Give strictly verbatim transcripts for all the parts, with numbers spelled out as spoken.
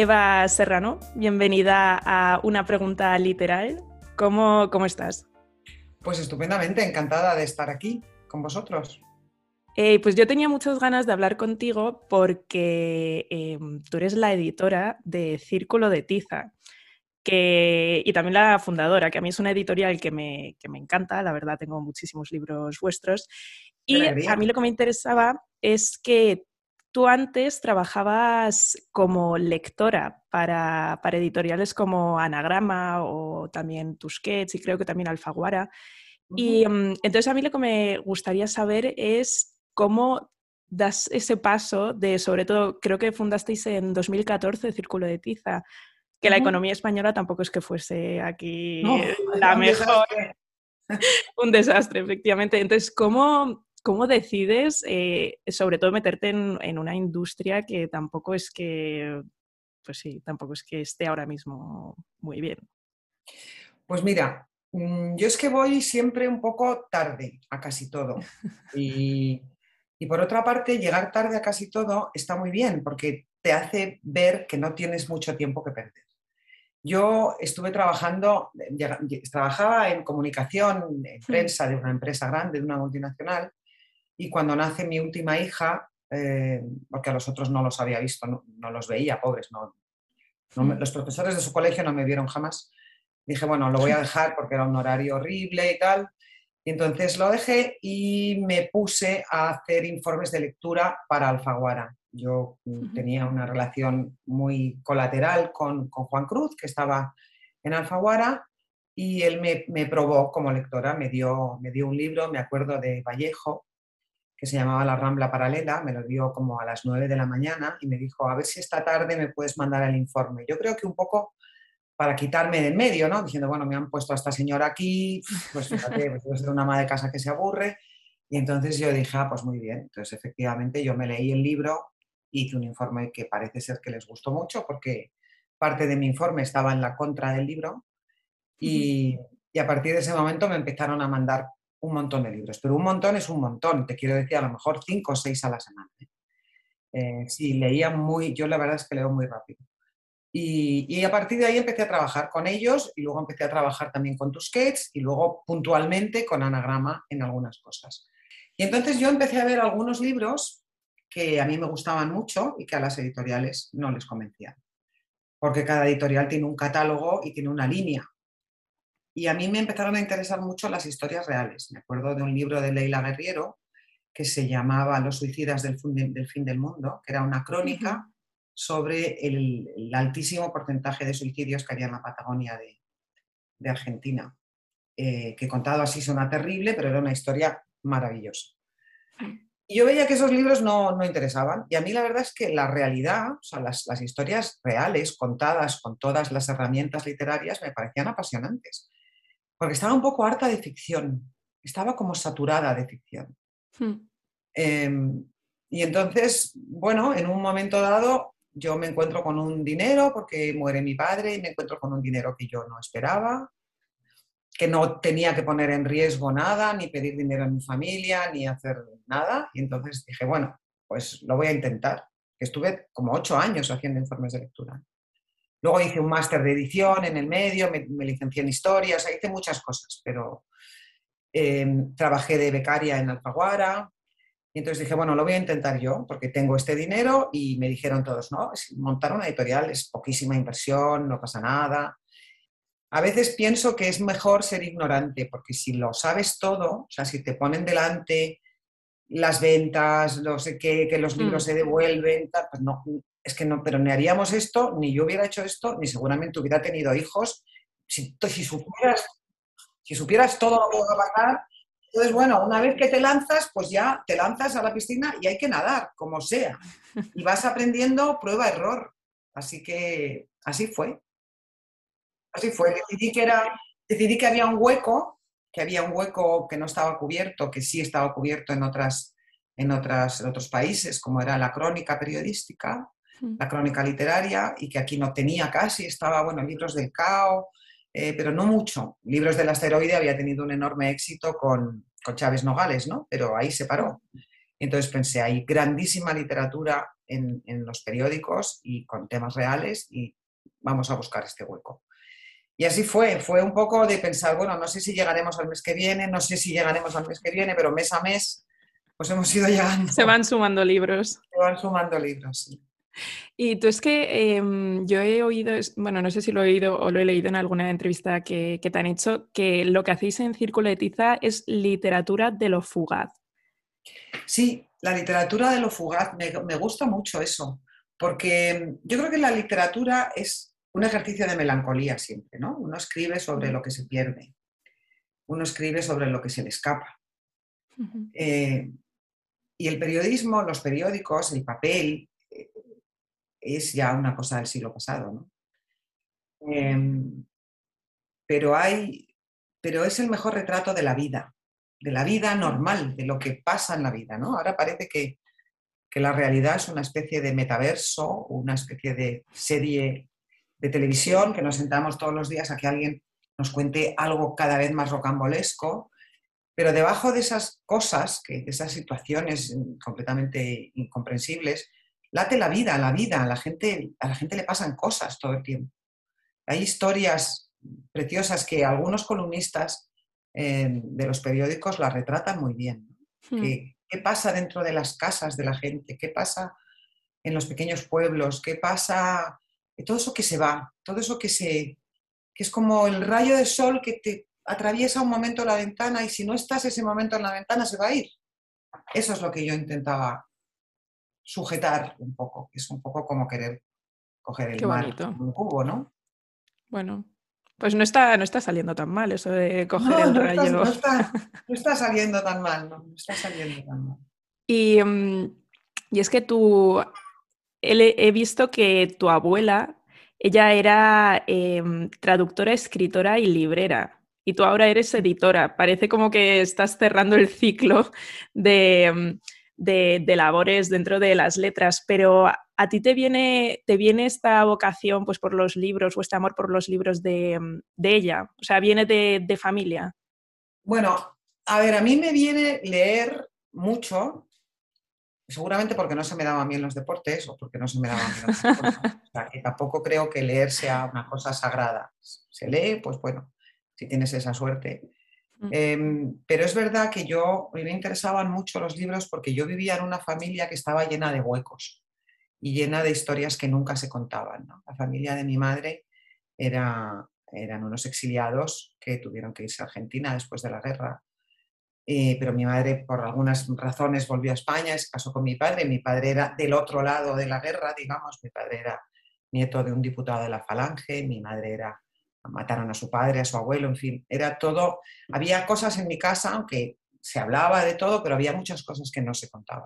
Eva Serrano, bienvenida a Una Pregunta Literal. ¿Cómo, cómo estás? Pues estupendamente, encantada de estar aquí con vosotros. Eh, pues yo tenía muchas ganas de hablar contigo porque eh, tú eres la editora de Círculo de Tiza que, y también la fundadora, que a mí es una editorial que me, que me encanta, la verdad tengo muchísimos libros vuestros. ¡Qué Y a alegría! mí lo que me interesaba es que tú antes trabajabas como lectora para, para editoriales como Anagrama o también Tusquets y creo que también Alfaguara. Y Ujú. um, entonces a mí lo que me gustaría saber es cómo das ese paso de, sobre todo, creo que fundasteis en dos mil catorce Círculo de Tiza, que la Ujú. economía española tampoco es que fuese aquí No, la era un mejor, desastre. un desastre, efectivamente. Entonces, ¿cómo, cómo decides, eh, sobre todo, meterte en, en una industria que tampoco es que, pues sí, tampoco es que esté ahora mismo muy bien? Pues mira, mm, yo es que voy siempre un poco tarde a casi todo. Y, y por otra parte, llegar tarde a casi todo está muy bien porque te hace ver que no tienes mucho tiempo que perder. Yo estuve trabajando, llega- trabajaba en comunicación, en Hmm. prensa de una empresa grande, de una multinacional, y cuando nace mi última hija, eh, porque a los otros no los había visto, no, no los veía, pobres, no, no me- Hmm. los profesores de su colegio no me vieron jamás. Dije, bueno, lo voy a dejar porque era un horario horrible y tal. Y entonces lo dejé y me puse a hacer informes de lectura para Alfaguara. Yo mm, Hmm. tenía una relación muy colateral con, con Juan Cruz, que estaba en Alfaguara, y él me, me probó como lectora, me dio, me dio un libro, me acuerdo de Vallejo, que se llamaba La Rambla Paralela, me lo dio como a las nueve de la mañana y me dijo, a ver si esta tarde me puedes mandar el informe. Yo creo que un poco para quitarme de en medio, ¿no? Diciendo, bueno, me han puesto a esta señora aquí, pues fíjate, pues debe ser una ama de casa que se aburre. Y entonces yo dije, ah, pues muy bien. Entonces, efectivamente, yo me leí el libro, hice un informe que parece ser que les gustó mucho, porque parte de mi informe estaba en la contra del libro, y, y a partir de ese momento me empezaron a mandar un montón de libros. Pero un montón es un montón, te quiero decir, a lo mejor cinco o seis a la semana. ¿eh? Eh, sí, leía muy, yo la verdad es que leo muy rápido. Y, y, a partir de ahí empecé a trabajar con ellos y luego empecé a trabajar también con Tusquets y luego puntualmente con Anagrama en algunas cosas. Y entonces yo empecé a ver algunos libros que a mí me gustaban mucho y que a las editoriales no les convencían, porque cada editorial tiene un catálogo y tiene una línea. Y a mí me empezaron a interesar mucho las historias reales. Me acuerdo de un libro de Leila Guerriero que se llamaba Los suicidas del fin, del fin del mundo, que era una crónica sobre el, el altísimo porcentaje de suicidios que había en la Patagonia de, de Argentina, eh, que contado así suena terrible, pero era una historia maravillosa. Y yo veía que esos libros no, no interesaban, y a mí la verdad es que la realidad, o sea, las, las historias reales, contadas con todas las herramientas literarias, me parecían apasionantes, porque estaba un poco harta de ficción, estaba como saturada de ficción. Eh, y entonces, bueno, en un momento dado yo me encuentro con un dinero porque muere mi padre y me encuentro con un dinero que yo no esperaba, que no tenía que poner en riesgo nada, ni pedir dinero a mi familia, ni hacer nada. Y entonces dije, bueno, pues lo voy a intentar. Estuve como ocho años haciendo informes de lectura. Luego hice un máster de edición en el medio, me, me licencié en historia, o sea, hice muchas cosas, pero eh, trabajé de becaria en Alfaguara. Y entonces dije, bueno, lo voy a intentar yo, porque tengo este dinero, y me dijeron todos, no, montar una editorial es poquísima inversión, no pasa nada. A veces pienso que es mejor ser ignorante, porque si lo sabes todo, o sea, si te ponen delante las ventas, no sé qué, que los libros se devuelven, tal, pues no, es que no, pero ni haríamos esto, ni yo hubiera hecho esto, ni seguramente hubiera tenido hijos. Si, si supieras, si supieras todo lo que va a pasar, entonces, bueno, una vez que te lanzas, pues ya te lanzas a la piscina y hay que nadar, como sea. Y vas aprendiendo prueba-error. Así que así fue. Así fue. Decidí que, era, decidí que había un hueco, que había un hueco que no estaba cubierto, que sí estaba cubierto en, otras, en, otras, en otros países, como era la crónica periodística, la crónica literaria, y que aquí no tenía casi. Estaba, bueno, libros del Cao, eh, pero no mucho. Libros del asteroide había tenido un enorme éxito con, con Chávez Nogales, ¿no? Pero ahí se paró. Entonces pensé, hay grandísima literatura en, en los periódicos y con temas reales y vamos a buscar este hueco. Y así fue, fue un poco de pensar, bueno, no sé si llegaremos al mes que viene, no sé si llegaremos al mes que viene, pero mes a mes pues hemos ido llegando. Se van sumando libros. Se van sumando libros, sí. Y tú es que eh, yo he oído, bueno, no sé si lo he oído o lo he leído en alguna entrevista que, que te han hecho, que lo que hacéis en Círculo de Tiza es literatura de lo fugaz. Sí, la literatura de lo fugaz, me, me gusta mucho eso, porque yo creo que la literatura es un ejercicio de melancolía siempre, ¿no? Uno escribe sobre lo que se pierde, uno escribe sobre lo que se le escapa. Uh-huh. Eh, y el periodismo, los periódicos, el papel, eh, es ya una cosa del siglo pasado, ¿no? Eh, pero, hay, pero es el mejor retrato de la vida, de la vida normal, de lo que pasa en la vida, ¿no? Ahora parece que, que la realidad es una especie de metaverso, una especie de serie de televisión, que nos sentamos todos los días a que alguien nos cuente algo cada vez más rocambolesco, pero debajo de esas cosas, que, de esas situaciones completamente incomprensibles, late la vida, la vida, a la gente, a la gente le pasan cosas todo el tiempo. Hay historias preciosas que algunos columnistas eh, de los periódicos las retratan muy bien. Hmm. ¿Qué, ¿Qué pasa dentro de las casas de la gente? ¿Qué pasa en los pequeños pueblos? ¿Qué pasa? Todo eso que se va, todo eso que se... que es como el rayo de sol que te atraviesa un momento la ventana y si no estás ese momento en la ventana se va a ir. Eso es lo que yo intentaba sujetar un poco, que es un poco como querer coger el Qué mar bonito. en un cubo, ¿no? Bueno, pues no está, no está saliendo tan mal eso de coger No, el no está, rayo. no está, no está saliendo tan mal, no, no está saliendo tan mal. Y, um, y es que tú, he, he visto que tu abuela, ella era eh, traductora, escritora y librera. Y tú ahora eres editora. Parece como que estás cerrando el ciclo de, de, de labores dentro de las letras, pero ¿a ti te viene, te viene esta vocación pues, por los libros o este amor por los libros de, de ella? O sea, ¿viene de, de familia? Bueno, a ver, a mí me viene leer mucho, seguramente porque no se me daban bien los deportes o porque no se me daban bien otras cosas. O sea, que tampoco creo que leer sea una cosa sagrada. Se lee, pues bueno, si tienes esa suerte. Eh, pero es verdad que yo me interesaban mucho los libros porque yo vivía en una familia que estaba llena de huecos y llena de historias que nunca se contaban, ¿no? La familia de mi madre era, eran unos exiliados que tuvieron que irse a Argentina después de la guerra. Eh, pero mi madre, por algunas razones, volvió a España, se casó con mi padre. Mi padre era del otro lado de la guerra, digamos. Mi padre era nieto de un diputado de la Falange, mi madre era, mataron a su padre, a su abuelo, en fin, era todo. Había cosas en mi casa, aunque se hablaba de todo, pero había muchas cosas que no se contaban.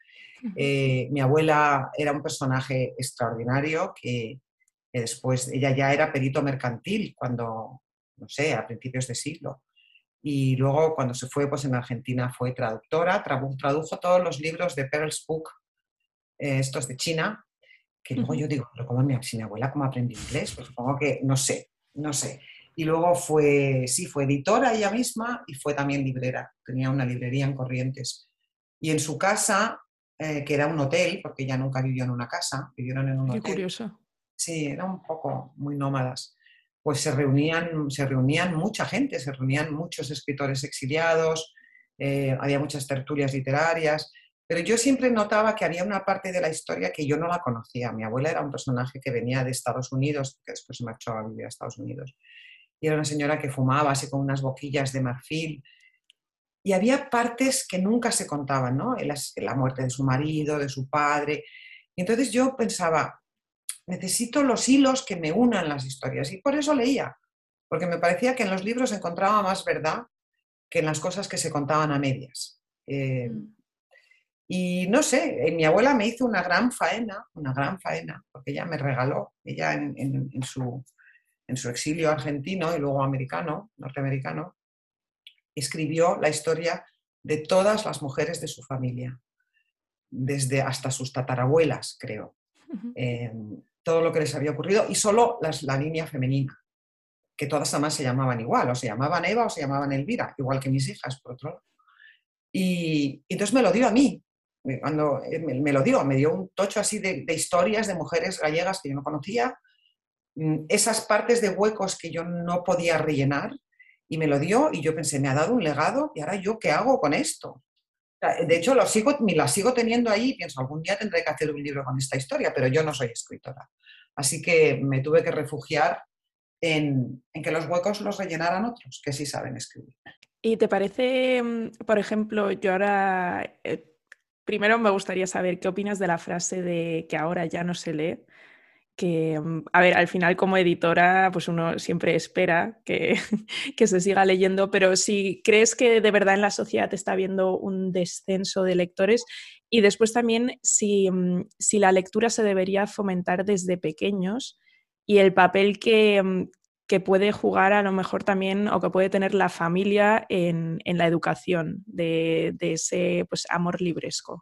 Eh, mi abuela era un personaje extraordinario que, que después, ella ya era perito mercantil cuando, no sé, a principios de siglo. Y luego cuando se fue, pues en Argentina fue traductora, tradujo todos los libros de Pearl's Book, eh, estos de China, que luego yo digo, pero ¿cómo mi, si mi abuela cómo aprendió inglés? Pues supongo que, no sé, no sé. Y luego fue, sí, fue editora ella misma y fue también librera, tenía una librería en Corrientes. Y en su casa, eh, que era un hotel, porque ella nunca vivió en una casa, vivieron en un Qué hotel. curioso. Sí, era un poco muy nómadas. Pues se reunían, se reunían mucha gente, se reunían muchos escritores exiliados, eh, había muchas tertulias literarias, pero yo siempre notaba que había una parte de la historia que yo no la conocía. Mi abuela era un personaje que venía de Estados Unidos, que después se marchó a vivir a Estados Unidos, y era una señora que fumaba así con unas boquillas de marfil, y había partes que nunca se contaban, ¿no? La, la muerte de su marido, de su padre, y entonces yo pensaba, necesito los hilos que me unan las historias y por eso leía, porque me parecía que en los libros encontraba más verdad que en las cosas que se contaban a medias. Eh, y no sé, mi abuela me hizo una gran faena, una gran faena, porque ella me regaló, ella en, en, en, su, en su exilio argentino y luego americano, norteamericano, escribió la historia de todas las mujeres de su familia, desde hasta sus tatarabuelas, creo. Eh, todo lo que les había ocurrido y solo las, la línea femenina, que todas además se llamaban igual, o se llamaban Eva o se llamaban Elvira, igual que mis hijas, por otro lado. Y, y entonces me lo dio a mí, cuando me, me lo dio, me dio un tocho así de, de historias de mujeres gallegas que yo no conocía, esas partes de huecos que yo no podía rellenar, y me lo dio y yo pensé, me ha dado un legado y ahora yo qué hago con esto. De hecho, lo sigo, la sigo teniendo ahí y pienso, algún día tendré que hacer un libro con esta historia, pero yo no soy escritora. Así que me tuve que refugiar en, en que los huecos los rellenaran otros, que sí saben escribir. ¿Y te parece, por ejemplo, yo ahora, eh, primero me gustaría saber qué opinas de la frase de que ahora ya no se lee? Que, a ver, al final como editora, pues uno siempre espera que, que se siga leyendo, pero si crees que de verdad en la sociedad está habiendo un descenso de lectores, y después también si, si la lectura se debería fomentar desde pequeños y el papel que, que puede jugar a lo mejor también o que puede tener la familia en, en la educación de, de ese pues, amor libresco.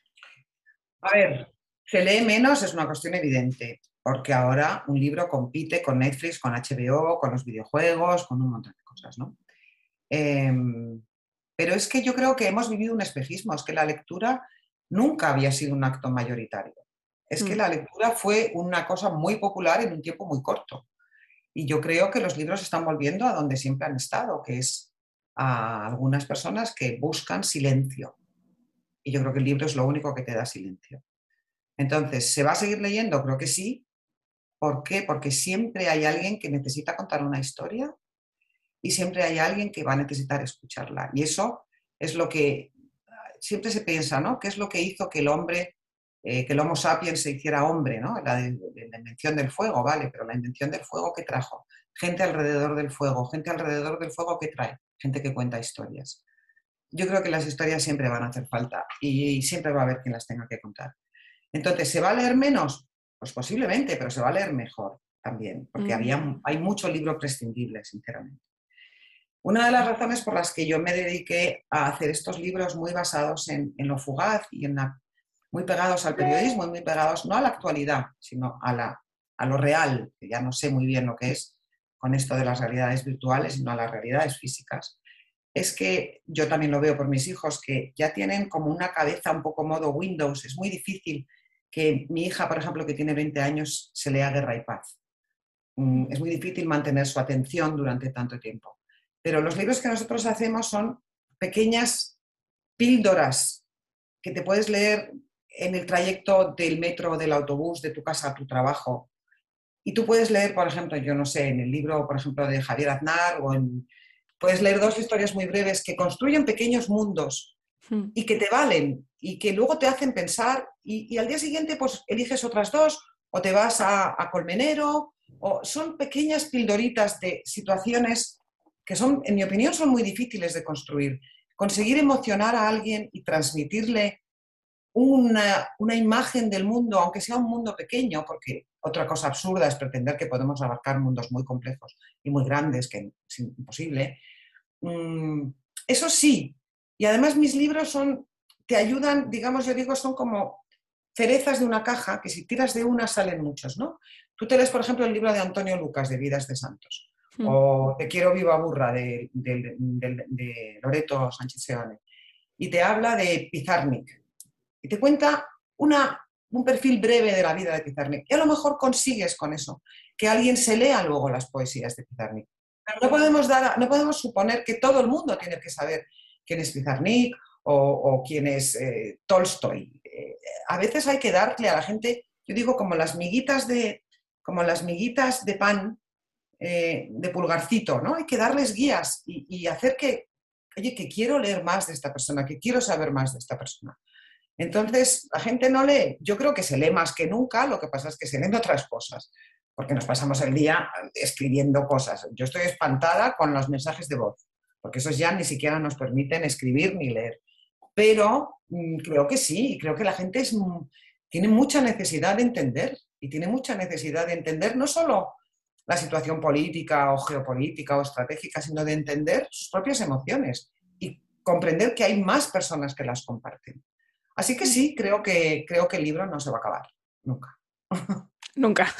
A ver, se lee menos, es una cuestión evidente, porque ahora un libro compite con Netflix, con H B O, con los videojuegos, con un montón de cosas, ¿no? Eh, pero es que yo creo que hemos vivido un espejismo, es que la lectura nunca había sido un acto mayoritario. Es que Mm. la lectura fue una cosa muy popular en un tiempo muy corto. Y yo creo que los libros están volviendo a donde siempre han estado, que es a algunas personas que buscan silencio. Y yo creo que el libro es lo único que te da silencio. Entonces, ¿se va a seguir leyendo? Creo que sí. ¿Por qué? Porque siempre hay alguien que necesita contar una historia y siempre hay alguien que va a necesitar escucharla. Y eso es lo que siempre se piensa, ¿no? ¿Qué es lo que hizo que el hombre, eh, que el Homo sapiens se hiciera hombre, ¿no? La, de, de, la invención del fuego, ¿vale? Pero la invención del fuego, ¿qué trajo? Gente alrededor del fuego. Gente alrededor del fuego, ¿qué trae? Gente que cuenta historias. Yo creo que las historias siempre van a hacer falta y siempre va a haber quien las tenga que contar. Entonces, ¿se va a leer menos? Pues posiblemente, pero se va a leer mejor también, porque Mm. había, hay mucho libro prescindible, sinceramente. Una de las razones por las que yo me dediqué a hacer estos libros muy basados en, en lo fugaz y en la, muy pegados al periodismo y muy pegados no a la actualidad, sino a, la, a lo real, que ya no sé muy bien lo que es con esto de las realidades virtuales, sino a las realidades físicas, es que yo también lo veo por mis hijos, que ya tienen como una cabeza un poco modo Windows. Es muy difícil que mi hija, por ejemplo, que tiene veinte años, se lea Guerra y Paz. Es muy difícil mantener su atención durante tanto tiempo. Pero los libros que nosotros hacemos son pequeñas píldoras que te puedes leer en el trayecto del metro o del autobús de tu casa a tu trabajo. Y tú puedes leer, por ejemplo, yo no sé, en el libro, por ejemplo, de Javier Aznar, o en, puedes leer dos historias muy breves que construyen pequeños mundos y que te valen y que luego te hacen pensar y, y al día siguiente pues eliges otras dos o te vas a, a Colmenero, o son pequeñas pildoritas de situaciones que son, en mi opinión, son muy difíciles de construir. Conseguir emocionar a alguien y transmitirle una, una imagen del mundo, aunque sea un mundo pequeño, porque otra cosa absurda es pretender que podemos abarcar mundos muy complejos y muy grandes, que es imposible. Mm, eso sí, y además mis libros son, te ayudan, digamos, yo digo, son como cerezas de una caja, que si tiras de una salen muchos, ¿no? Tú te lees, por ejemplo, el libro de Antonio Lucas, de Vidas de Santos, mm. o Te quiero viva burra, de, de, de, de Loreto Sánchez Seoane, y te habla de Pizarnik, y te cuenta una, un perfil breve de la vida de Pizarnik, y a lo mejor consigues con eso que alguien se lea luego las poesías de Pizarnik. Pero no podemos, dar, no podemos suponer que todo el mundo tiene que saber quién es Pizarnik o, o quién es eh, Tolstoy. Eh, a veces hay que darle a la gente, yo digo, como las miguitas de, como las miguitas de pan eh, de pulgarcito, ¿no? Hay que darles guías y, y hacer que, oye, que quiero leer más de esta persona, que quiero saber más de esta persona. Entonces, la gente no lee. Yo creo que se lee más que nunca, lo que pasa es que se leen otras cosas, porque nos pasamos el día escribiendo cosas. Yo estoy espantada con los mensajes de voz, porque esos ya ni siquiera nos permiten escribir ni leer. Pero mmm, creo que sí, creo que la gente es, mmm, tiene mucha necesidad de entender, y tiene mucha necesidad de entender no solo la situación política o geopolítica o estratégica, sino de entender sus propias emociones y comprender que hay más personas que las comparten. Así que sí, creo que, creo que el libro no se va a acabar, nunca. Nunca.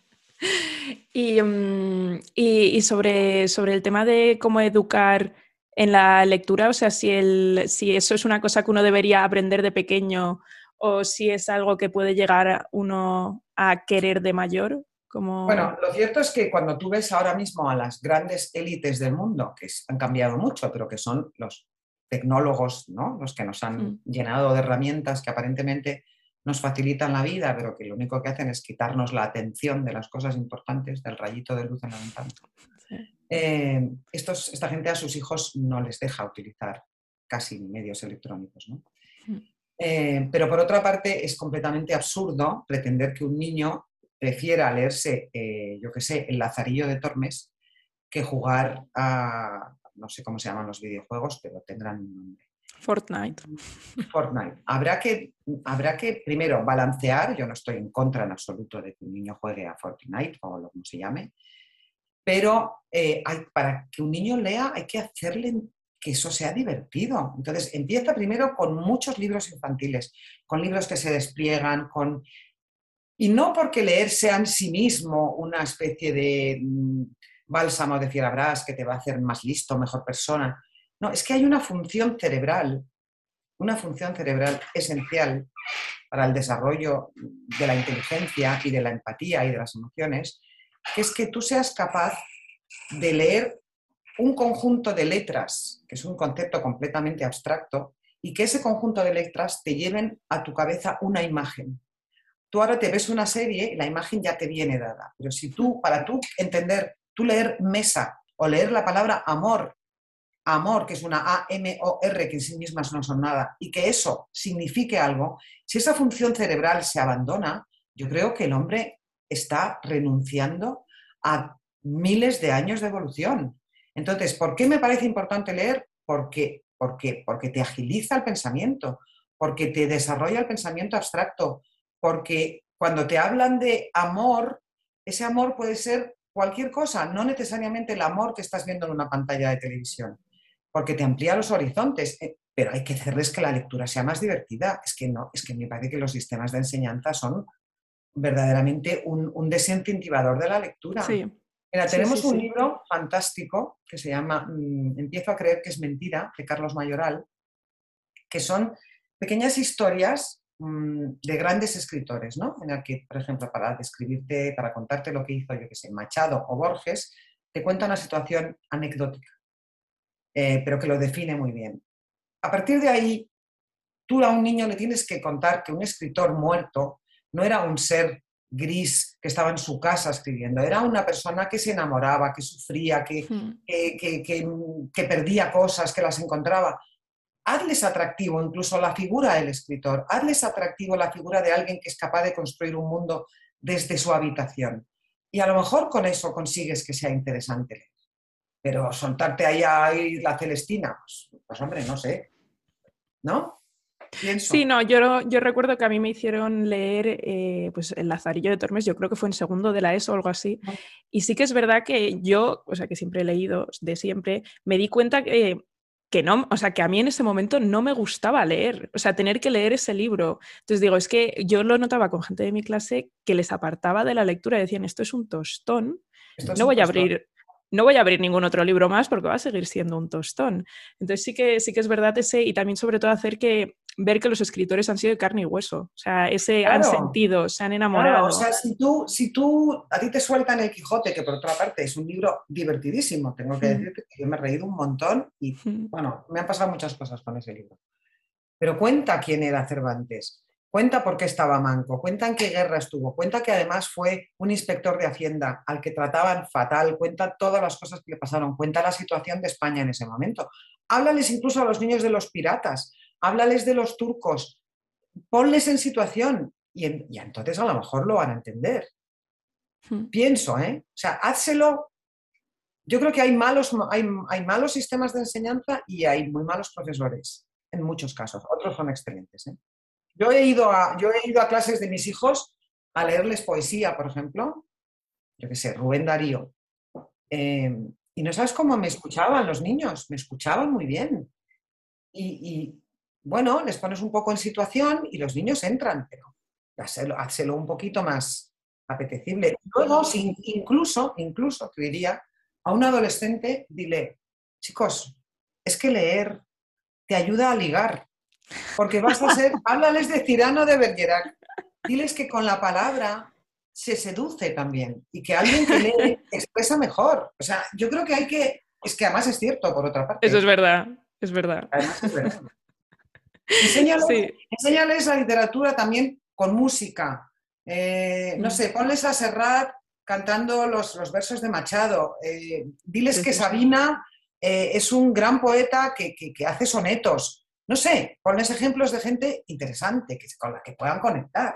y, um, y, y sobre, sobre el tema de cómo educar en la lectura, o sea, si, el, si eso es una cosa que uno debería aprender de pequeño o si es algo que puede llegar uno a querer de mayor. Como... Bueno, lo cierto es que cuando tú ves ahora mismo a las grandes élites del mundo, que han cambiado mucho, pero que son los tecnólogos, ¿no? Los que nos han Mm. llenado de herramientas que aparentemente nos facilitan la vida, pero que lo único que hacen es quitarnos la atención de las cosas importantes, del rayito de luz en la ventana. Sí. Eh, estos, esta gente a sus hijos no les deja utilizar casi medios electrónicos, ¿no? Mm. Eh, pero por otra parte es completamente absurdo pretender que un niño prefiera leerse, eh, yo qué sé, el Lazarillo de Tormes que jugar a, no sé cómo se llaman los videojuegos, pero tendrán un nombre. Fortnite. Fortnite. Habrá que, habrá que primero balancear, yo no estoy en contra en absoluto de que un niño juegue a Fortnite o lo que se llame, pero eh, hay, para que un niño lea hay que hacerle que eso sea divertido. Entonces empieza primero con muchos libros infantiles, con libros que se despliegan, con... y no porque leer sea en sí mismo una especie de mm, bálsamo de fierabrás que te va a hacer más listo, mejor persona. No, es que hay una función cerebral, una función cerebral esencial para el desarrollo de la inteligencia y de la empatía y de las emociones, que es que tú seas capaz de leer un conjunto de letras, que es un concepto completamente abstracto, y que ese conjunto de letras te lleven a tu cabeza una imagen. Tú ahora te ves una serie y la imagen ya te viene dada, pero si tú, para tú entender, tú leer mesa o leer la palabra amor, amor, que es una A M O R, que en sí mismas no son nada, y que eso signifique algo, si esa función cerebral se abandona, yo creo que el hombre está renunciando a miles de años de evolución. Entonces, ¿por qué me parece importante leer? Porque, porque, porque te agiliza el pensamiento, porque te desarrolla el pensamiento abstracto, porque cuando te hablan de amor, ese amor puede ser cualquier cosa, no necesariamente el amor que estás viendo en una pantalla de televisión, porque te amplía los horizontes, eh, pero hay que hacerles que la lectura sea más divertida. Es que no, es que me parece que los sistemas de enseñanza son verdaderamente un, un desincentivador de la lectura. Sí, Mira, sí, sí, tenemos un sí. libro fantástico que se llama mm, Empiezo a creer que es mentira, de Carlos Mayoral, que son pequeñas historias mmm, de grandes escritores, ¿no? En el que, por ejemplo, para describirte, para contarte lo que hizo, yo que sé, Machado o Borges, te cuenta una situación anecdótica, eh, pero que lo define muy bien. A partir de ahí, tú a un niño le tienes que contar que un escritor muerto no era un ser gris que estaba en su casa escribiendo, era una persona que se enamoraba, que sufría, que, Mm. que, que, que, que perdía cosas, que las encontraba. Hazles atractivo incluso la figura del escritor, hazles atractivo la figura de alguien que es capaz de construir un mundo desde su habitación. Y a lo mejor con eso consigues que sea interesante leer. Pero soltarte ahí a la Celestina, pues, pues hombre, no sé, ¿no? Sí, Pienso. no, yo, yo recuerdo que a mí me hicieron leer eh, pues el Lazarillo de Tormes, yo creo que fue en segundo de la ESO o algo así, y sí que es verdad que yo, o sea, que siempre he leído de siempre, me di cuenta que, que no, o sea, que a mí en ese momento no me gustaba leer, o sea, tener que leer ese libro. Entonces digo, es que yo lo notaba con gente de mi clase que les apartaba de la lectura y decían, esto es un tostón, Esto es no un voy a tostón. abrir... No voy a abrir ningún otro libro más porque va a seguir siendo un tostón. Entonces sí que, sí que es verdad ese, y también sobre todo hacer que ver que los escritores han sido de carne y hueso, o sea, ese han Claro, sentido, se han claro. O enamorado. sea, si tú, si tú, a ti te sueltan El Quijote, que por otra parte es un libro divertidísimo, tengo que Mm, decirte que yo me he reído un montón y, mm, bueno, me han pasado muchas cosas con ese libro. Pero cuenta quién era Cervantes, cuenta por qué estaba manco, cuenta en qué guerra estuvo, cuenta que además fue un inspector de Hacienda al que trataban fatal, cuenta todas las cosas que le pasaron, cuenta la situación de España en ese momento. Háblales incluso a los niños de los piratas, háblales de los turcos, ponles en situación y, en, y entonces a lo mejor lo van a entender. mm. Pienso, ¿eh? O sea, házselo. Yo creo que hay malos, hay, hay malos sistemas de enseñanza y hay muy malos profesores, en muchos casos. Otros son excelentes, ¿eh? Yo he ido a, yo he ido a clases de mis hijos a leerles poesía, por ejemplo, yo qué sé, Rubén Darío. Eh, y no sabes cómo me escuchaban los niños, me escuchaban muy bien. Y, y, bueno, les pones un poco en situación y los niños entran, pero hazlo, hazlo un poquito más apetecible. Luego, si, incluso, incluso, te diría, a un adolescente, dile, chicos, es que leer te ayuda a ligar, porque vas a ser, háblales de Cyrano de Bergerac, diles que con la palabra se seduce también y que alguien que lee expresa mejor. O sea, yo creo que hay que, es que además es cierto, por otra Eso parte, es verdad, es verdad. además es verdad. Enséñales, Sí. enséñales la literatura también con música. Eh, no sé, ponles a Serrat cantando los, los versos de Machado. Eh, diles que Precioso. Sabina eh, es un gran poeta que, que, que hace sonetos. No sé, ponles ejemplos de gente interesante que, con la que puedan conectar.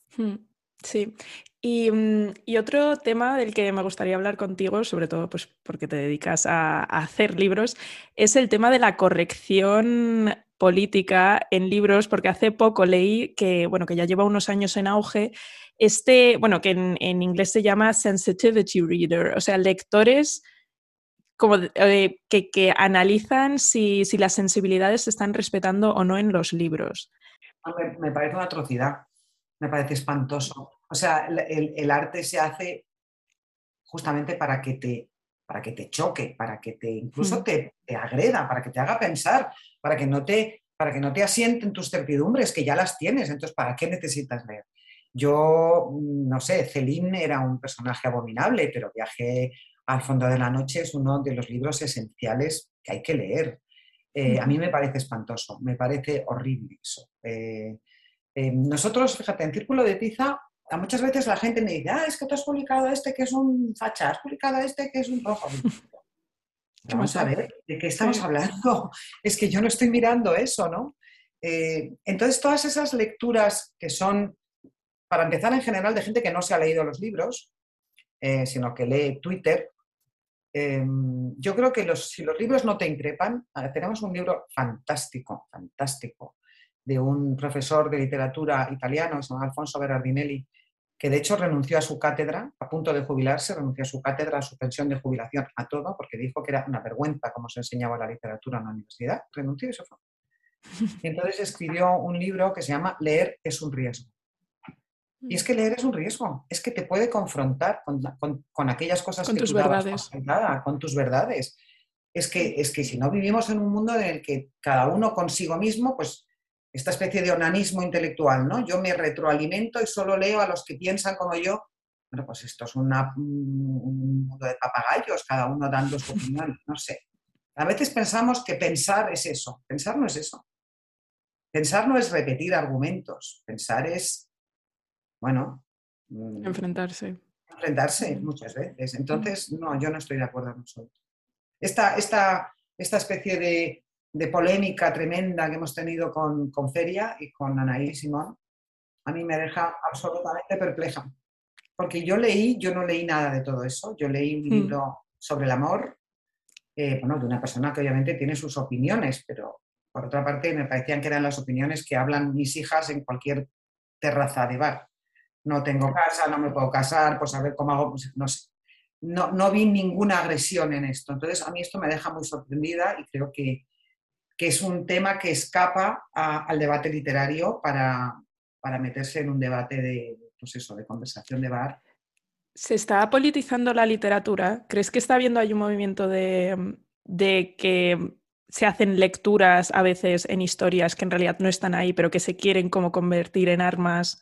Sí. Y, y otro tema del que me gustaría hablar contigo, sobre todo pues, porque te dedicas a, a hacer libros, es el tema de la corrección política en libros, porque hace poco leí que, bueno, que ya lleva unos años en auge, este, bueno, que en, en inglés se llama sensitivity reader, o sea, lectores como eh, que, que analizan si, si las sensibilidades se están respetando o no en los libros. Me, me parece una atrocidad, me parece espantoso. O sea, el, el, el arte se hace justamente para que te, para que te choque, para que te incluso Mm. te, te agreda, para que te haga pensar, para que no te, para que no te asienten tus certidumbres, que ya las tienes. Entonces, ¿para qué necesitas leer? Yo, no sé, Céline era un personaje abominable, pero Viaje al fondo de la noche es uno de los libros esenciales que hay que leer. Eh, a mí me parece espantoso, me parece horrible eso. Eh, eh, nosotros, fíjate, en Círculo de Tiza, a muchas veces la gente me dice, ah, es que tú has publicado este que es un facha, has publicado este que es un rojo. ¿Qué Vamos a pasa? ver, ¿de qué estamos Sí. hablando? Es que yo no estoy mirando eso, ¿no? Eh, entonces, todas esas lecturas que son, para empezar, en general, de gente que no se ha leído los libros, eh, sino que lee Twitter, eh, yo creo que los, si los libros no te increpan, tenemos un libro fantástico, fantástico, de un profesor de literatura italiano, se llama Alfonso Berardinelli, que de hecho renunció a su cátedra, a punto de jubilarse, renunció a su cátedra, a su pensión de jubilación, a todo, porque dijo que era una vergüenza cómo se enseñaba la literatura en la universidad. Renunció y se fue. Y entonces escribió un libro que se llama Leer es un riesgo. Y es que leer es un riesgo, es que te puede confrontar con, con, con aquellas cosas Con que tus tú dabas por verdades. sentada, con tus verdades. Es que, es que si no vivimos en un mundo en el que cada uno consigo mismo, pues esta especie de onanismo intelectual, ¿no? Yo me retroalimento y solo leo a los que piensan como yo. Bueno, pues esto es una, un mundo de papagayos, cada uno dando su opinión, no sé. A veces pensamos que pensar es eso, pensar no es eso. Pensar no es repetir argumentos, pensar es, bueno, Enfrentarse. enfrentarse muchas veces. Entonces, no, yo no estoy de acuerdo en absoluto. Esta, esta, esta especie de, de polémica tremenda que hemos tenido con, con Feria y con Anaí Simón, a mí me deja absolutamente perpleja. Porque yo leí, yo no leí nada de todo eso, yo leí un libro sobre el amor, eh, bueno, de una persona que obviamente tiene sus opiniones, pero por otra parte me parecían que eran las opiniones que hablan mis hijas en cualquier terraza de bar. No tengo casa, no me puedo casar, pues a ver cómo hago, pues, no sé. No, no vi ninguna agresión en esto. Entonces, a mí esto me deja muy sorprendida y creo que, que es un tema que escapa a, al debate literario para, para meterse en un debate de, pues eso, de conversación de bar. ¿Se está politizando la literatura? ¿Crees que está habiendo ahí un movimiento de, de que se hacen lecturas a veces en historias que en realidad no están ahí, pero que se quieren como convertir en armas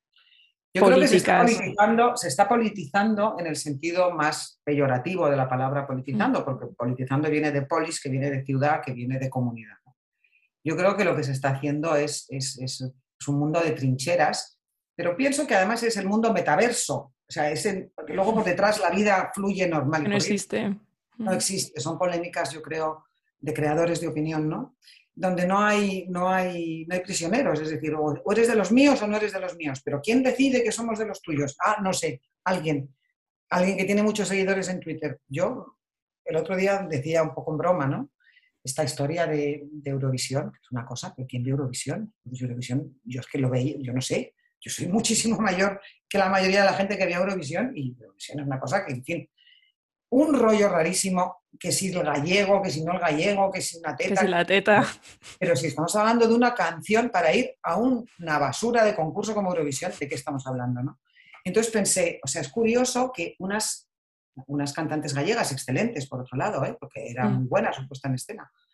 Yo creo que se está políticas? politizando, se está politizando en el sentido más peyorativo de la palabra politizando, porque politizando viene de polis, que viene de ciudad, que viene de comunidad. Yo creo que lo que se está haciendo es, es, es, es un mundo de trincheras, pero pienso que además es el mundo metaverso, o sea, es el, porque luego por detrás la vida fluye normal Que y no corriente. existe. No existe, son polémicas, yo creo, de creadores de opinión, ¿no? Donde no hay, no hay, no hay prisioneros, es decir, o eres de los míos o no eres de los míos, pero ¿quién decide que somos de los tuyos? Ah, no sé, alguien, alguien que tiene muchos seguidores en Twitter. Yo el otro día decía un poco en broma, ¿no? Esta historia de, de Eurovisión, que es una cosa, pero ¿quién ve Eurovisión? Pues Eurovisión, yo es que lo veía, yo no sé, yo soy muchísimo mayor que la mayoría de la gente que ve Eurovisión y Eurovisión es una cosa que, en fin, un rollo rarísimo, que si el gallego, que si no el gallego, que si una Que si teta. la teta. Pero si estamos hablando de una canción para ir a una basura de concurso como Eurovisión, ¿de qué estamos hablando, no? Entonces pensé, o sea, es curioso que unas, unas cantantes gallegas excelentes, por otro lado, ¿eh? Porque era muy buena su puesta en escena,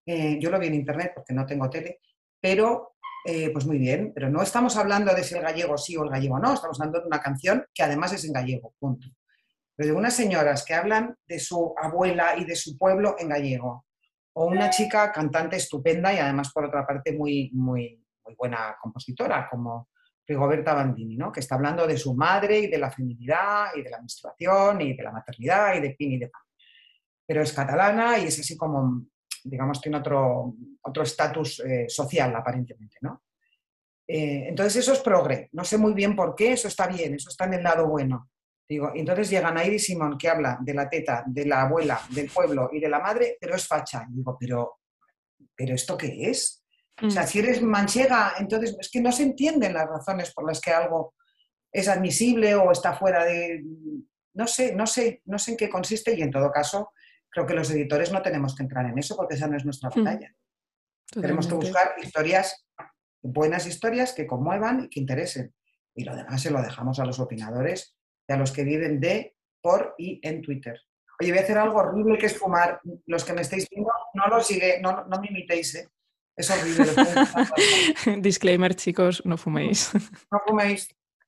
Eh, yo lo vi en internet porque no tengo tele, pero eh, pues muy bien, pero no estamos hablando de si el gallego sí o el gallego no, estamos hablando de una canción que además es en gallego, punto. Pero de unas señoras que hablan de su abuela y de su pueblo en gallego, o una chica cantante estupenda y además por otra parte muy, muy, muy buena compositora, como Rigoberta Bandini, ¿no? Que está hablando de su madre y de la feminidad y de la menstruación y de la maternidad y de pin y de pan. Pero es catalana y es así como, digamos, tiene otro otro estatus eh, social aparentemente, ¿no? Eh, entonces eso es progre, no sé muy bien por qué, eso está bien, eso está en el lado bueno. Digo, y entonces llega Nair y Simón que habla de la teta, de la abuela, del pueblo y de la madre, pero es facha. Y digo, pero, pero ¿esto qué es? O sea, Mm, si eres manchega, entonces es que no se entienden las razones por las que algo es admisible o está fuera de... No sé, no sé, no sé en qué consiste y en todo caso creo que los editores no tenemos que entrar en eso porque esa no es nuestra mm, batalla. Tenemos que totalmente. buscar historias, buenas historias que conmuevan y que interesen. Y lo demás se lo dejamos a los opinadores y a los que viven de, por y en Twitter. Oye, voy a hacer algo horrible que es fumar. Los que me estáis viendo, no lo sigue, no, no me imitéis, ¿eh? Es horrible, lo estoy intentando hacer. Disclaimer, chicos, no fuméis. No fuméis.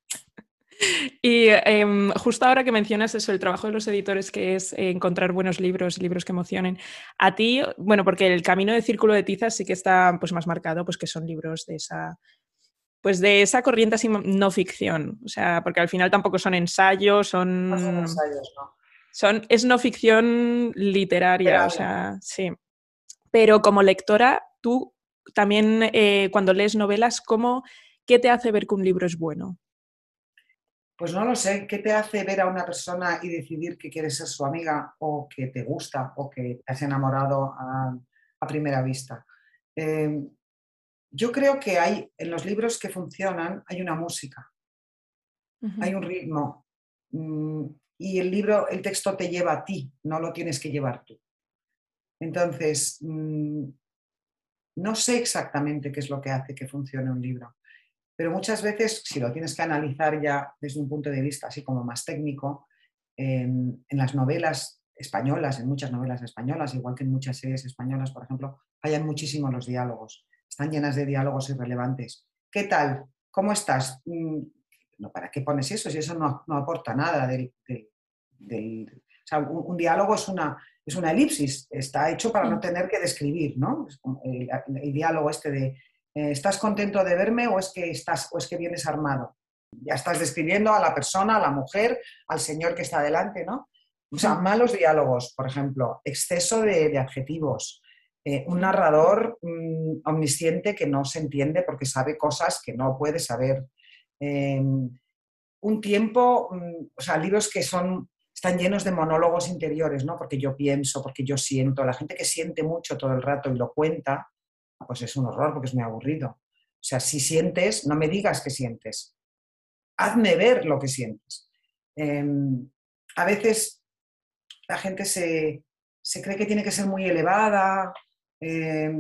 Y em, justo ahora que mencionas eso, el trabajo de los editores, que es eh, encontrar buenos libros, libros que emocionen, a ti, bueno, porque el camino de Círculo de Tizas sí que está pues, más marcado, pues que son libros de esa, pues de esa corriente así no ficción, o sea, porque al final tampoco son ensayos, No son son, ensayos, no. son es no ficción literaria, o Literaria. sea, sí. Pero como lectora, tú también eh, cuando lees novelas, ¿cómo, qué te hace ver que un libro es bueno? Pues no lo sé, ¿qué te hace ver a una persona y decidir que quieres ser su amiga o que te gusta o que te has enamorado a, a primera vista? Eh, yo creo que hay, en los libros que funcionan, hay una música, Ujú. hay un ritmo mm, y el libro, el texto te lleva a ti, no lo tienes que llevar tú. Entonces, mm, no sé exactamente qué es lo que hace que funcione un libro, pero muchas veces, si lo tienes que analizar ya desde un punto de vista así como más técnico, en, en las novelas españolas, en muchas novelas españolas, igual que en muchas series españolas, por ejemplo, fallan muchísimo los diálogos. Están llenas de diálogos irrelevantes. ¿Qué tal? ¿Cómo estás? Mm, No, ¿para qué pones eso? Si eso no, no aporta nada del... del- del- o sea, un, un diálogo es una, es una elipsis, está hecho para no Mm. tener que describir, ¿no? Es como el, el diálogo este de eh, ¿estás contento de verme o es, que estás, o es que vienes armado? Ya estás describiendo a la persona, a la mujer, al señor que está delante, ¿no? O sea, Mm. malos diálogos, por ejemplo, exceso de, de adjetivos, eh, un Mm. narrador mm, omnisciente que no se entiende porque sabe cosas que no puede saber. Eh, un tiempo, mm, o sea, libros que son, están llenos de monólogos interiores, ¿no? Porque yo pienso, porque yo siento. La gente que siente mucho todo el rato y lo cuenta, pues es un horror porque es muy aburrido. O sea, si sientes, no me digas que sientes, hazme ver lo que sientes. Eh, a veces la gente se, se, cree que tiene que ser muy elevada eh,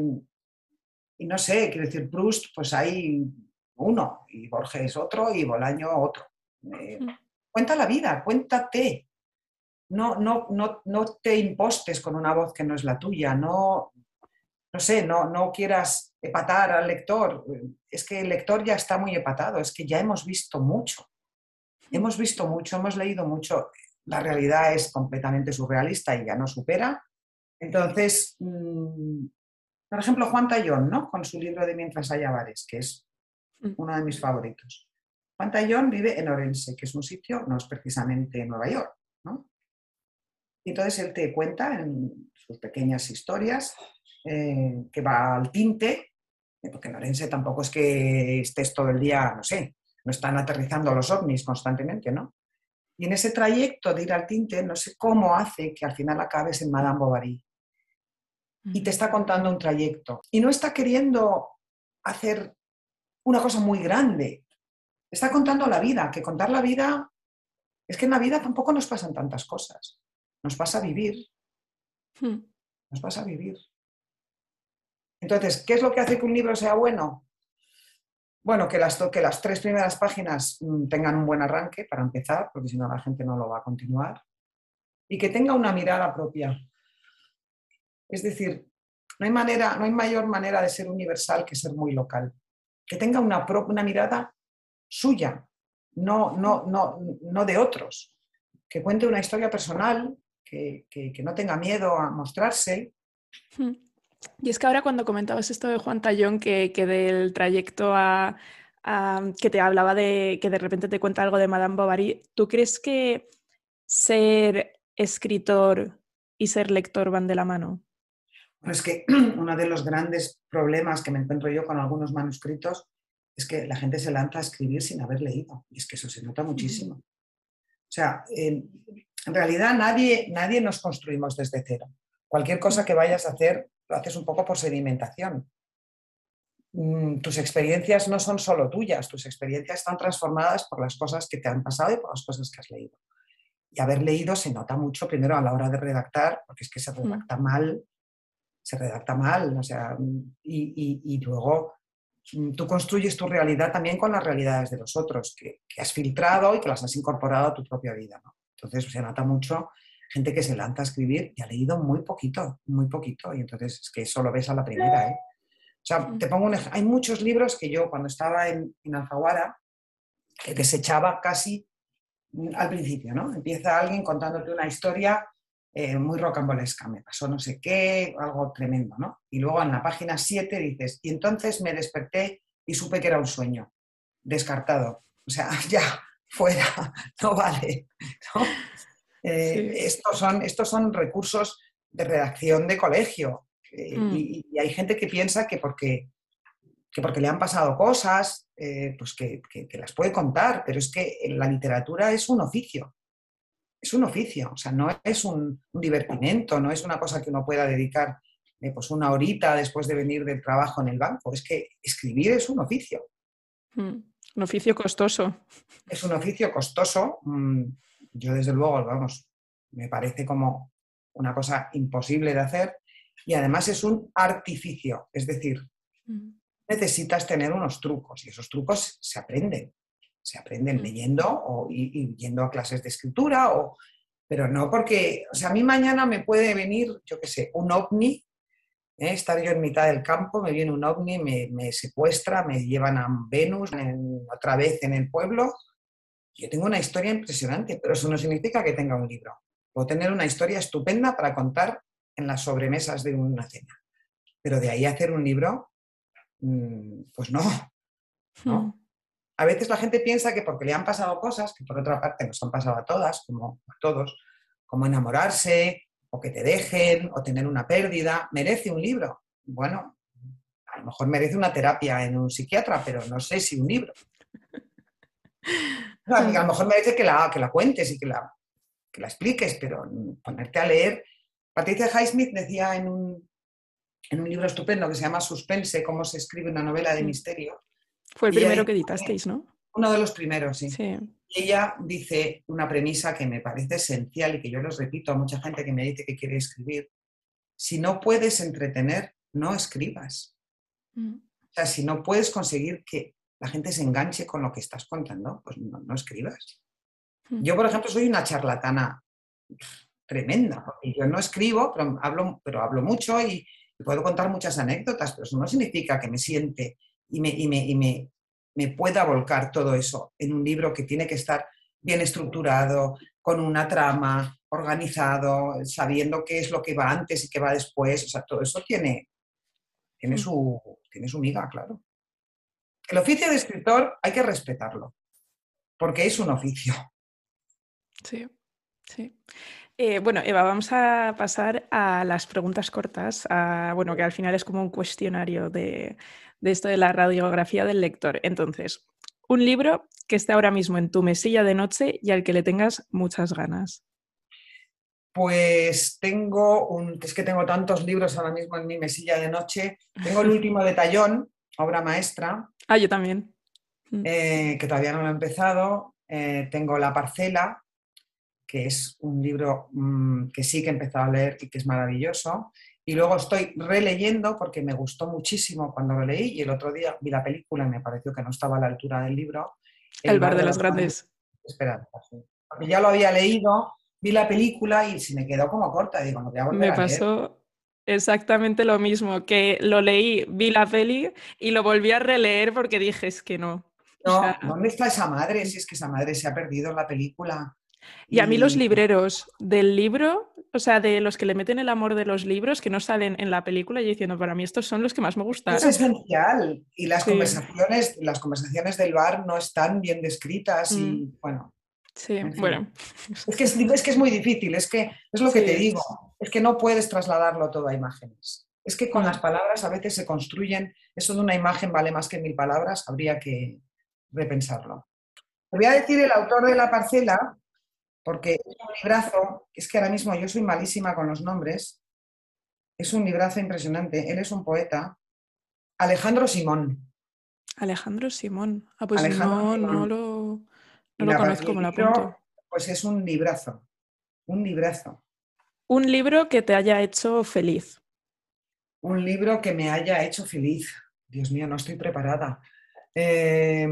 y no sé, quiero decir, Proust, pues hay uno, y Borges otro, y Bolaño otro. Eh, Mm. cuenta la vida, cuéntate. No, no, no, no te impostes con una voz que no es la tuya, no, no sé, no, no quieras epatar al lector. Es que el lector ya está muy epatado, es que ya hemos visto mucho. Mm. Hemos visto mucho, hemos leído mucho. La realidad es completamente surrealista y ya no supera. Entonces, mmm, por ejemplo, Juan Tayón, ¿no? Con su libro de Mientras haya bares, que es Mm. uno de mis favoritos. Juan Tayón vive en Orense, que es un sitio, no es precisamente Nueva York, ¿no? Y entonces él te cuenta en sus pequeñas historias eh, que va al tinte, eh, porque en Orense tampoco es que estés todo el día, no sé, no están aterrizando los ovnis constantemente, ¿no? Y en ese trayecto de ir al tinte, no sé cómo hace que al final acabes en Madame Bovary. Y te Mm. está contando un trayecto. Y no está queriendo hacer una cosa muy grande. Está contando la vida, que contar la vida, es que en la vida tampoco nos pasan tantas cosas. Nos pasa vivir, Mm. nos pasa vivir. Entonces, ¿qué es lo que hace que un libro sea bueno? Bueno, que las, que las tres primeras páginas mm, tengan un buen arranque para empezar, porque si no la gente no lo va a continuar, y que tenga una mirada propia. Es decir, no hay manera, no hay mayor manera de ser universal que ser muy local. Que tenga una, pro, una mirada suya, no, no, no, no de otros. Que cuente una historia personal, que, que, que no tenga miedo a mostrarse. Y es que ahora cuando comentabas esto de Juan Tallón, que, que del trayecto a, a, que te hablaba de que de repente te cuenta algo de Madame Bovary, ¿tú crees que ser escritor y ser lector van de la mano? Bueno, es que uno de los grandes problemas que me encuentro yo con algunos manuscritos es que la gente se lanza a escribir sin haber leído. Y es que eso se nota muchísimo. O sea, en, en realidad nadie, nadie nos construimos desde cero. Cualquier cosa que vayas a hacer lo haces un poco por sedimentación. Mm, tus experiencias no son solo tuyas, tus experiencias están transformadas por las cosas que te han pasado y por las cosas que has leído. Y haber leído se nota mucho primero a la hora de redactar, porque es que se redacta mal, se redacta mal, o sea, y, y, y luego tú construyes tu realidad también con las realidades de los otros, que, que has filtrado y que las has incorporado a tu propia vida, ¿no? Entonces se nota mucho gente que se lanza a escribir y ha leído muy poquito, muy poquito, y entonces es que eso lo ves a la primera, ¿eh? O sea, te pongo un ejemplo. Hay muchos libros que yo cuando estaba en, en Alfaguara, que desechaba casi al principio, ¿no? Empieza alguien contándote una historia eh, muy rocambolesca, me pasó no sé qué, algo tremendo, ¿no? Y luego en la página siete dices, y entonces me desperté y supe que era un sueño, descartado. O sea, ya, fuera, no vale, ¿no? Eh, Sí. estos, son, estos son recursos de redacción de colegio. Eh, Mm. y, y hay gente que piensa que porque, que porque le han pasado cosas, eh, pues que, que, que las puede contar, pero es que la literatura es un oficio. Es un oficio, o sea, no es un, un divertimento, no es una cosa que uno pueda dedicar eh, pues una horita después de venir del trabajo en el banco. Es que escribir es un oficio. Mm. Un oficio costoso. Es un oficio costoso. Mm, yo desde luego, vamos, me parece como una cosa imposible de hacer y además es un artificio, es decir, Mm. necesitas tener unos trucos y esos trucos se aprenden. Se aprenden Mm. leyendo o y, y yendo a clases de escritura o pero no porque, o sea, a mí mañana me puede venir, yo qué sé, un ovni, ¿eh? Estar yo en mitad del campo, me viene un ovni, me, me secuestra, me llevan a Venus en, otra vez en el pueblo. Yo tengo una historia impresionante, pero eso no significa que tenga un libro. Puedo tener una historia estupenda para contar en las sobremesas de una cena. Pero de ahí a hacer un libro, mmm, pues no, Mm. ¿no? A veces la gente piensa que porque le han pasado cosas, que por otra parte nos han pasado a todas, como a todos, como enamorarse, o que te dejen, o tener una pérdida, merece un libro. Bueno, a lo mejor merece una terapia en un psiquiatra, pero no sé si un libro. O sea, a lo mejor merece que la, que la cuentes y que la, que la expliques, pero ponerte a leer. Patricia Highsmith decía en un, en un libro estupendo que se llama Suspense, cómo se escribe una novela de misterio. Fue el Y ella primero que dice, editasteis, ¿no? uno de los primeros, sí. Sí. Ella dice una premisa que me parece esencial y que yo les repito a mucha gente que me dice que quiere escribir. Si no puedes entretener, no escribas. Mm. O sea, si no puedes conseguir que la gente se enganche con lo que estás contando, pues no, no escribas. Mm. Yo, por ejemplo, soy una charlatana tremenda, porque yo no escribo, pero hablo, pero hablo mucho y, y puedo contar muchas anécdotas, pero eso no significa que me siente y me, y me, y me, me pueda volcar todo eso en un libro que tiene que estar bien estructurado, con una trama, organizado, sabiendo qué es lo que va antes y qué va después. O sea, todo eso tiene, tiene, su, tiene su miga, claro. El oficio de escritor hay que respetarlo, porque es un oficio. Sí, sí. Eh, bueno, Eva, vamos a pasar a las preguntas cortas, a, bueno, que al final es como un cuestionario de, de esto de la radiografía del lector. Entonces, un libro que esté ahora mismo en tu mesilla de noche y al que le tengas muchas ganas. Pues tengo un, es que tengo tantos libros ahora mismo en mi mesilla de noche. Tengo el último de Tallón, obra maestra, Ah, yo también. eh, que todavía no lo he empezado. Eh, tengo La parcela, que es un libro mmm, que sí que he empezado a leer y que es maravilloso. Y luego estoy releyendo porque me gustó muchísimo cuando lo leí y el otro día vi la película y me pareció que no estaba a la altura del libro. El El bar bar de de los las grandes grandes. esperanzas. Sí. Porque ya lo había leído, vi la película y se me quedó como corta. Digo, no voy a volver Me a leer. pasó, exactamente lo mismo, que lo leí, vi la peli y lo volví a releer porque dije, es que no. O sea, No, ¿dónde está esa madre? Si es que esa madre se ha perdido en la película. y a mí los Y libreros del libro, o sea, de los que le meten el amor de los libros que no salen en la película, yo diciendo, para mí estos son los que más me es gustaron. esencial. Y las Sí, conversaciones, las conversaciones del bar no están bien descritas mm, y bueno, sí, en fin. bueno, Es que es, es que es muy difícil, es que es lo que te sí, digo, es que no puedes trasladarlo todo a imágenes. Es que con las mm, palabras a veces se construyen, eso de una imagen vale más que mil palabras, habría que repensarlo. Te voy a decir el autor de La parcela, porque es un librazo, es que ahora mismo yo soy malísima con los nombres, es un librazo impresionante, él es un poeta, Alejandro Simón. Alejandro Simón. Ah, pues Alejandro no, no Simón. lo, Y, no lo la, y conozco, el me lo apunto. libro, pues es un librazo, un librazo. Un libro que te haya hecho feliz, Un libro que me haya hecho feliz. Dios mío, no estoy preparada. Eh,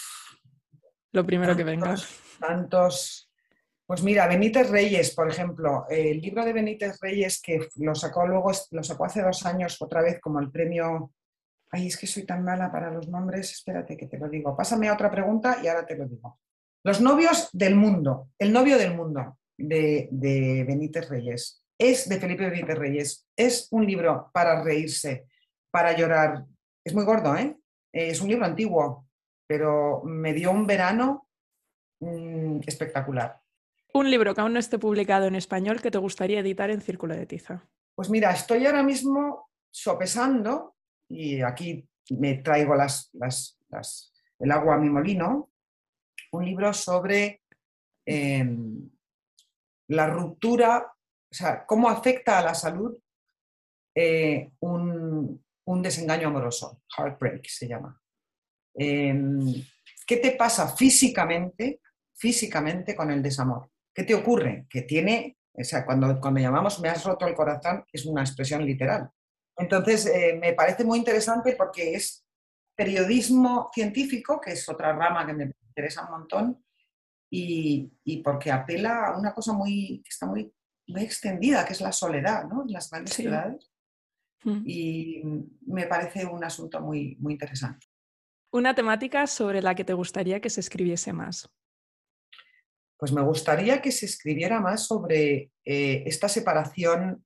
lo primero que venga. tantos, tantos. Pues mira, Benítez Reyes, por ejemplo, eh, el libro de Benítez Reyes que lo sacó luego, lo sacó hace dos años otra vez como el premio. Ay, es que soy tan mala para los nombres, espérate que te lo digo. Pásame a otra pregunta y ahora te lo digo. Los novios del mundo, el novio del mundo de, de Benítez Reyes, es de Felipe Benítez Reyes. Es un libro para reírse, para llorar. Es muy gordo, ¿eh? Es un libro antiguo, pero me dio un verano mmm, espectacular. Un libro que aún no esté publicado en español que te gustaría editar en Círculo de Tiza. Pues mira, estoy ahora mismo sopesando, y aquí me traigo las, las, las, el agua a mi molino, un libro sobre eh, la ruptura, o sea, cómo afecta a la salud eh, un, un, desengaño amoroso, heartbreak se llama. Eh, ¿Qué te pasa físicamente, físicamente con el desamor? ¿Qué te ocurre? Que tiene, o sea, cuando, cuando llamamos me has roto el corazón, es una expresión literal. Entonces, eh, me parece muy interesante porque es periodismo científico, que es otra rama que me interesa un montón, y, y porque apela a una cosa muy, que está muy, muy extendida, que es la soledad, ¿no? En las grandes Sí. ciudades. Mm. Y me parece un asunto muy, muy interesante. Una temática sobre la que te gustaría que se escribiese más. Pues me gustaría que se escribiera más sobre eh, esta separación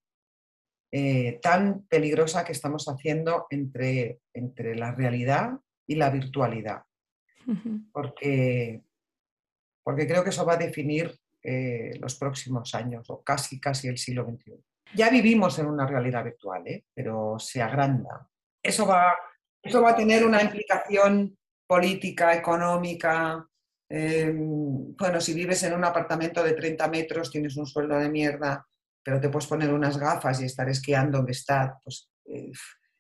eh, tan peligrosa que estamos haciendo entre, entre la realidad y la virtualidad, Ujú. porque, porque creo que eso va a definir eh, los próximos años o casi, casi el siglo veintiuno. Ya vivimos en una realidad virtual, ¿eh? Pero se agranda. Eso va, eso va a tener una implicación política, económica. Eh, bueno, si vives en un apartamento de treinta metros, tienes un sueldo de mierda, pero te puedes poner unas gafas y estar esquiando en Gstaad, pues eh,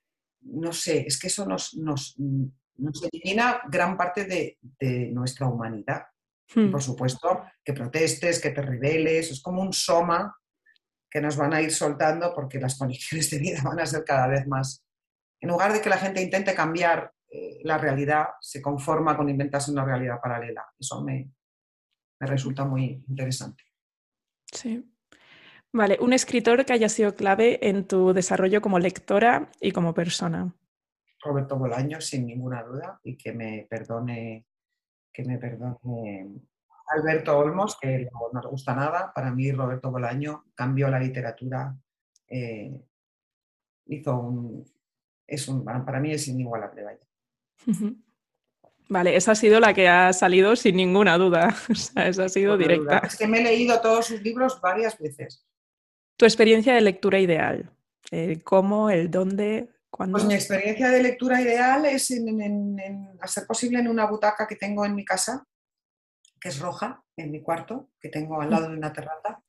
no sé, es que eso nos, nos, nos elimina gran parte de, de nuestra humanidad. Y por Mm. supuesto, que protestes, que te rebeles, es como un soma que nos van a ir soltando porque las condiciones de vida van a ser cada vez más. En lugar de que la gente intente cambiar eh, la realidad, se conforma con inventarse una realidad paralela. Eso me, me resulta muy interesante. Sí. Vale, un escritor que haya sido clave en tu desarrollo como lectora y como persona. Roberto Bolaño, sin ninguna duda, y que me perdone, que me perdone Alberto Olmos, que no, no le gusta nada. Para mí, Roberto Bolaño cambió la literatura, eh, hizo un, es un, para mí es inigualable, vaya. Ujú. Vale, esa ha sido la que ha salido sin ninguna duda. O sea, esa ha sido Ninguna duda. Es directa. que me he leído todos sus libros varias veces. Tu experiencia de lectura ideal. El cómo, el dónde, Pues mi cuándo. experiencia de lectura ideal es, en, en, en, a ser posible, en una butaca que tengo en mi casa, que es roja, en mi cuarto, que tengo al lado de una terraza,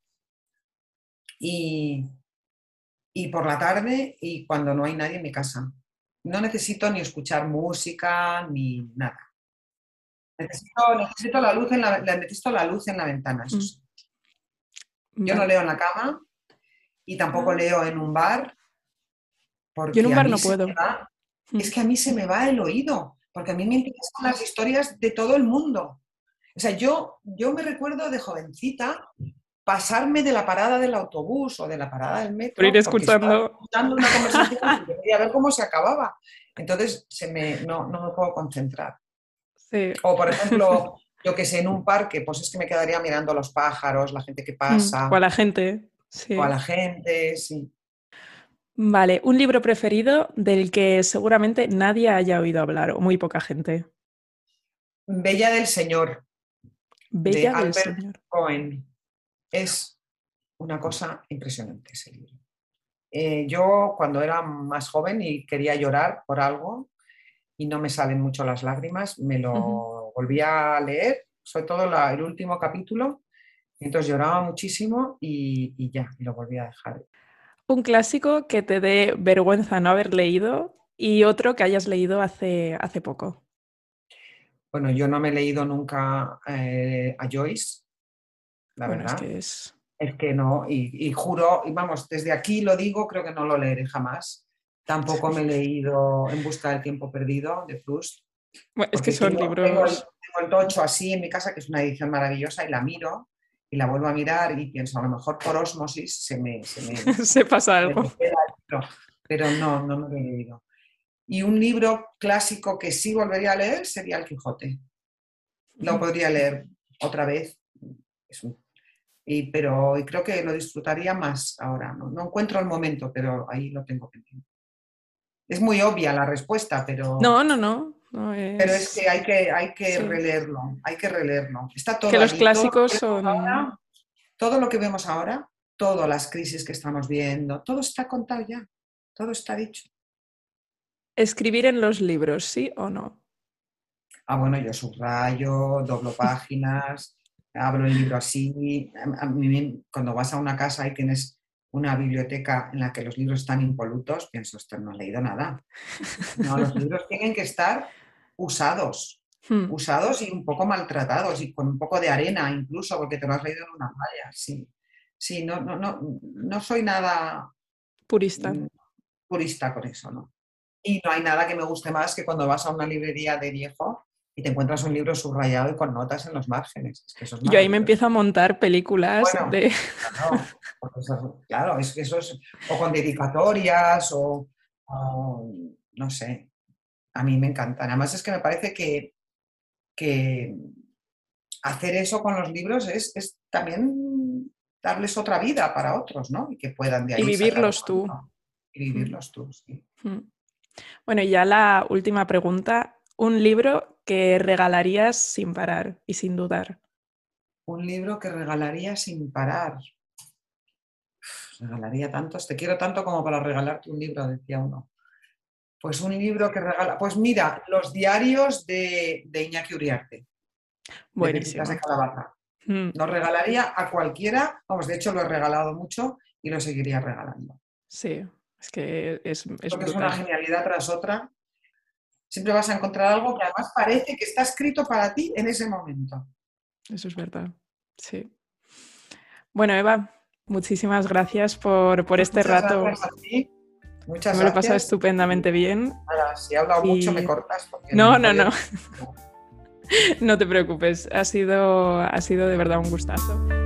y, y por la tarde y cuando no hay nadie en mi casa. No necesito ni escuchar música ni nada. Necesito, necesito la luz en la, necesito la luz en la ventana, eso sí. Yo no Vale. leo en la cama y tampoco Ah, leo en un bar yo en porque un a bar mí no se me puedo. va, es que a mí se me va el oído, porque a mí me interesan las historias de todo el mundo. O sea, yo, yo me recuerdo de jovencita pasarme de la parada del autobús o de la parada del metro, por ir porque estaba escuchando. escuchando una conversación y quería ver cómo se acababa. Entonces se me, no, no me puedo concentrar. Sí. O, por ejemplo, yo que sé, en un parque, pues es que me quedaría mirando a los pájaros, la gente que Mm, o a pasa, la gente. o a Sí. la gente, sí. Vale, un libro preferido del que seguramente nadie haya oído hablar, o muy poca gente. Bella del Señor, de Bella del Albert Señor. Cohen. Es una cosa impresionante ese libro. Eh, yo cuando era más joven y quería llorar por algo y no me salen mucho las lágrimas, me Ujú. lo volví a leer, sobre todo la- el último capítulo, y entonces lloraba muchísimo y, y ya, y lo volví a dejar. Un clásico que te dé vergüenza no haber leído y otro que hayas leído hace, hace poco. Bueno, yo no me he leído nunca eh, a Joyce, la Bueno, es verdad. que es... Es que no, y, y juro, y vamos, desde aquí lo digo, creo que no lo leeré jamás. Tampoco me he leído En busca del tiempo perdido de Proust, Bueno, es que porque son tengo, tengo, el, libros... tengo el tocho así en mi casa, que es una edición maravillosa, y la miro y la vuelvo a mirar y pienso, a lo mejor por osmosis se me, se me, se pasa se algo. me queda el libro, pero no, no me lo he leído. Y un libro clásico que sí volvería a leer sería El Quijote. Lo podría leer otra vez, es un Y, pero y creo que lo disfrutaría más ahora. ¿no? no encuentro el momento, pero ahí lo tengo pendiente. Es muy obvia la respuesta, pero, No, no, no. No pero es es... que hay que, hay que Sí. releerlo, hay que releerlo. Está Que todo los allí, todo lo clásicos que vemos son... ahora, todo lo que vemos ahora, todas las crisis que estamos viendo, todo está contado ya, todo está dicho. Escribir en los libros, ¿sí o no? Ah, bueno, yo subrayo, doblo páginas, abro el libro así. A mí, cuando vas a una casa y tienes una biblioteca en la que los libros están impolutos, pienso, esto no he leído nada. No, los libros tienen que estar usados, Hmm. usados y un poco maltratados y con un poco de arena incluso, porque te lo has leído en una playa. Sí, sí, no, no, no, no soy nada Purista. mm, purista con eso, ¿no? Y no hay nada que me guste más que cuando vas a una librería de viejo y te encuentras un libro subrayado y con notas en los márgenes. Es que eso es Yo ahí me maravilloso. empiezo a montar películas Bueno, de... claro, porque eso- claro, es que eso es, o con dedicatorias o, o, no sé, a mí me encantan. Además es que me parece que, que hacer eso con los libros es, es también darles otra vida para otros, ¿no? Y que puedan de y ahí sacar un vivirlos tú. libro y Hmm. vivirlos tú, sí. Hmm. Bueno, y ya la última pregunta. Un libro que regalarías sin parar y sin dudar. Un libro que regalaría sin parar. Regalaría tantos, te quiero tanto como para regalarte un libro, decía uno. Pues un libro que regala, pues mira, los diarios de, de Iñaki Uriarte, de Pepitas de Buenísimo. Calabaza. Hmm. Lo regalaría a cualquiera, vamos, de hecho lo he regalado mucho y lo seguiría regalando. Sí, es que es, es Porque es una brutal. genialidad tras otra. Siempre vas a encontrar algo que además parece que está escrito para ti en ese momento. Eso es verdad. Sí. Bueno, Eva, muchísimas gracias por, por Pues este muchas rato. gracias a ti, Yo muchas me lo he pasado gracias. Y estupendamente bien. nada, si he hablado mucho me Y cortas porque no, me no, enrollo no, mucho. no te preocupes. Ha sido, ha sido de verdad un gustazo.